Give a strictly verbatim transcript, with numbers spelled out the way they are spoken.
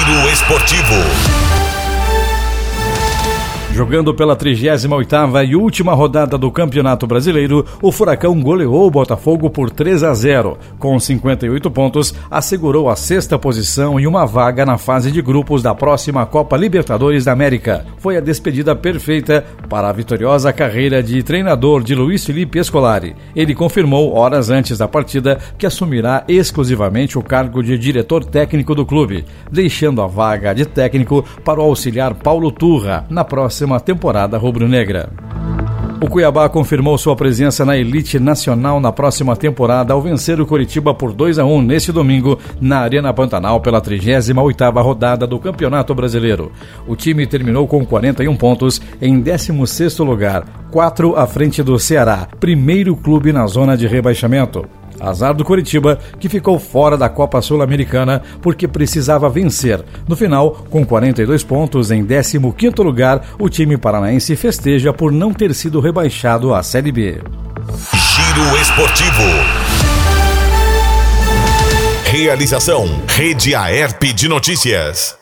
Giro Esportivo. Jogando pela trigésima oitava e última rodada do Campeonato Brasileiro, o Furacão goleou o Botafogo por três a zero. Com cinquenta e oito pontos, assegurou a sexta posição e uma vaga na fase de grupos da próxima Copa Libertadores da América. Foi a despedida perfeita para a vitoriosa carreira de treinador de Luiz Felipe Scolari. Ele confirmou, horas antes da partida, que assumirá exclusivamente o cargo de diretor técnico do clube, deixando a vaga de técnico para o auxiliar Paulo Turra na próxima temporada rubro-negra. O Cuiabá confirmou sua presença na elite nacional na próxima temporada ao vencer o Coritiba por dois a um neste domingo na Arena Pantanal pela trigésima oitava rodada do Campeonato Brasileiro. O time terminou com quarenta e um pontos em décimo sexto lugar, quatro à frente do Ceará, primeiro clube na zona de rebaixamento. Azar do Coritiba, que ficou fora da Copa Sul-Americana porque precisava vencer. No final, com quarenta e dois pontos em décimo quinto lugar, o time paranaense festeja por não ter sido rebaixado à Série B. Giro Esportivo. Realização: Rede Aerp de Notícias.